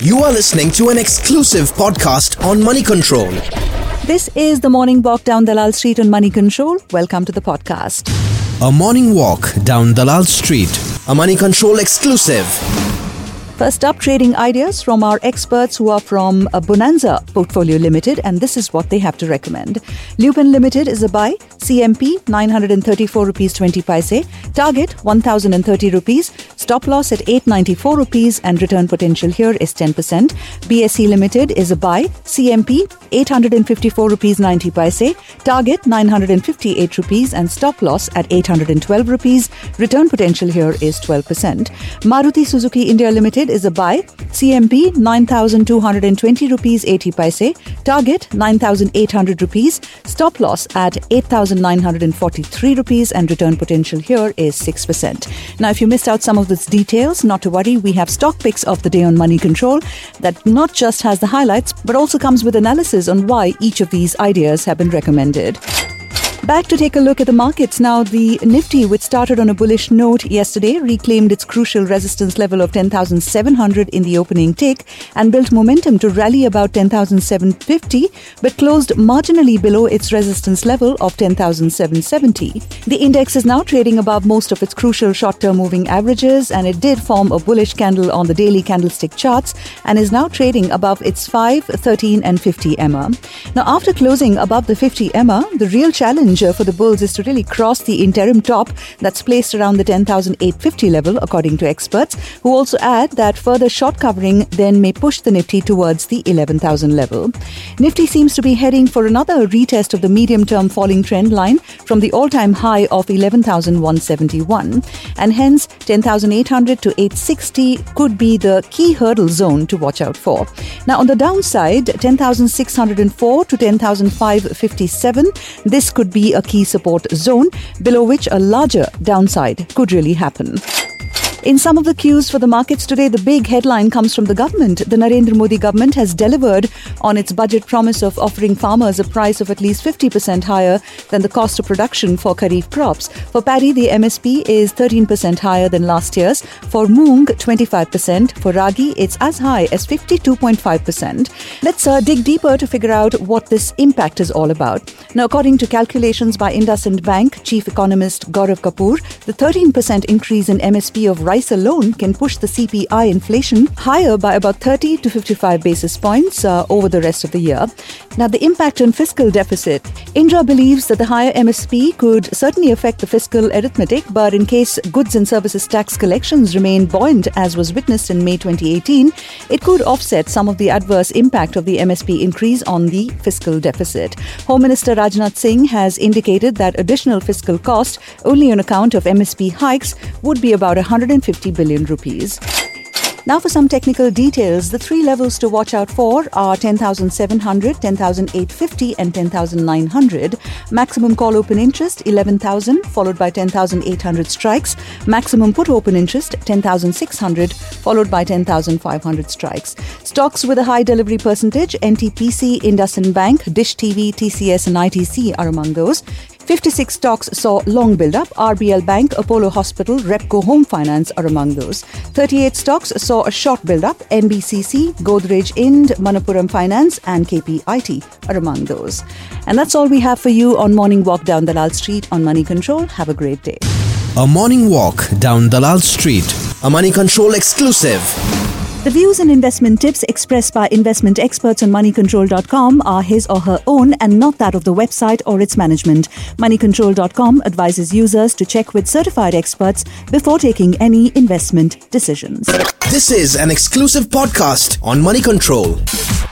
You are listening to an exclusive podcast on Money Control. This is the morning walk down Dalal Street on Money Control. Welcome to the podcast. A morning walk down Dalal Street. A Money Control exclusive. First up, trading ideas from our experts who are from Bonanza Portfolio Limited, and this is what they have to recommend. Lupin Limited is a buy. CMP 934 rupees 20 paise. Target 1030 rupees. Stop loss at 894 rupees and return potential here is 10%. BSE Limited is a buy. CMP 854 rupees 90 paise. Target 958 rupees and stop loss at 812 rupees. Return potential here is 12%. Maruti Suzuki India Limited is a buy. CMP 9,220 rupees 80 paise. Target 9,800 rupees. Stop loss at 8,943 rupees and return potential here is 6%. Now, if you missed out some of these details, not to worry. We have stock picks of the day on Money Control that not just has the highlights but also comes with analysis on why each of these ideas have been recommended. Back to take a look at the markets. Now, the Nifty, which started on a bullish note yesterday, reclaimed its crucial resistance level of 10,700 in the opening tick and built momentum to rally about 10,750, but closed marginally below its resistance level of 10,770. The index is now trading above most of its crucial short-term moving averages, and it did form a bullish candle on the daily candlestick charts and is now trading above its 5, 13 and 50 EMA. Now, after closing above the 50 EMA, the real challenge for the bulls is to really cross the interim top that's placed around the 10,850 level, according to experts, who also add that further short covering then may push the Nifty towards the 11,000 level. Nifty seems to be heading for another retest of the medium-term falling trend line from the all-time high of 11,171, and hence 10,800 to 860 could be the key hurdle zone to watch out for. Now, on the downside, 10,604 to 10,557, this could be a key support zone below which a larger downside could really happen. In some of the cues for the markets today, the big headline comes from the government. The Narendra Modi government has delivered on its budget promise of offering farmers a price of at least 50% higher than the cost of production for Kharif crops. For paddy, the MSP is 13% higher than last year's. For moong, 25%. For ragi, it's as high as 52.5%. Let's dig deeper to figure out what this impact is all about. Now, according to calculations by IndusInd Bank Chief Economist Gaurav Kapoor, the 13% increase in MSP of rice alone can push the CPI inflation higher by about 30 to 55 basis points over the rest of the year. Now, the impact on fiscal deficit. Indra believes that the higher MSP could certainly affect the fiscal arithmetic, but in case goods and services tax collections remain buoyant, as was witnessed in May 2018, it could offset some of the adverse impact of the MSP increase on the fiscal deficit. Home Minister Rajnath Singh has indicated that additional fiscal cost only on account of MSP hikes would be about 150 billion rupees. Now for some technical details. The three levels to watch out for are 10,700, 10,850 and 10,900. Maximum call open interest 11,000 followed by 10,800 strikes. Maximum put open interest 10,600 followed by 10,500 strikes. Stocks with a high delivery percentage: NTPC, IndusInd Bank, Dish TV, TCS and ITC are among those. 56 stocks saw long build-up. RBL Bank, Apollo Hospital, Repco Home Finance are among those. 38 stocks saw a short build-up. NBCC, Godrej Ind, Manappuram Finance and KPIT are among those. And that's all we have for you on Morning Walk Down Dalal Street on Money Control. Have a great day. A morning walk down Dalal Street. A Money Control exclusive. The views and investment tips expressed by investment experts on moneycontrol.com are his or her own and not that of the website or its management. Moneycontrol.com advises users to check with certified experts before taking any investment decisions. This is an exclusive podcast on Money Control.